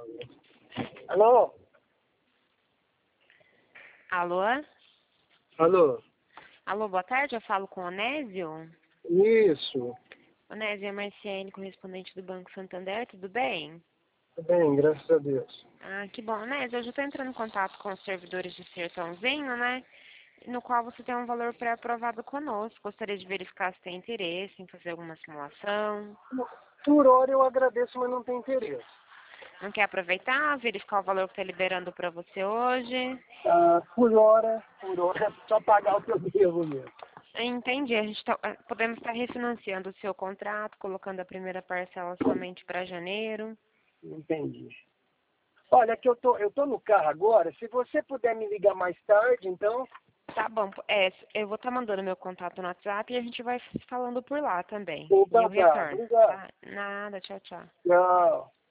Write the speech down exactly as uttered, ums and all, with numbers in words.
Alô? Alô? Alô? Alô, boa tarde, eu falo com o Onésio. Isso. Onésio é Marciane, correspondente do Banco Santander, tudo bem? Tudo bem, graças a Deus. Ah, que bom, Onésio, hoje eu estou entrando em contato com os servidores de Sertãozinho, né? No qual você tem um valor pré-aprovado conosco. Gostaria de verificar se tem interesse em fazer alguma simulação. Por hora eu agradeço, mas não tem interesse. Não quer aproveitar, verificar o valor que está liberando para você hoje? Ah, por hora, por hora, só pagar o que eu devo mesmo. Entendi, a gente tá, podemos estar refinanciando o seu contrato, colocando a primeira parcela somente para janeiro. Entendi. Olha, que eu tô, eu tô no carro agora. Se você puder me ligar mais tarde, então. Tá bom, é, eu vou estar mandando meu contato no WhatsApp e a gente vai falando por lá também. E Então eu tá. retorno, Obrigado. tá? Nada, tchau, tchau. Tchau.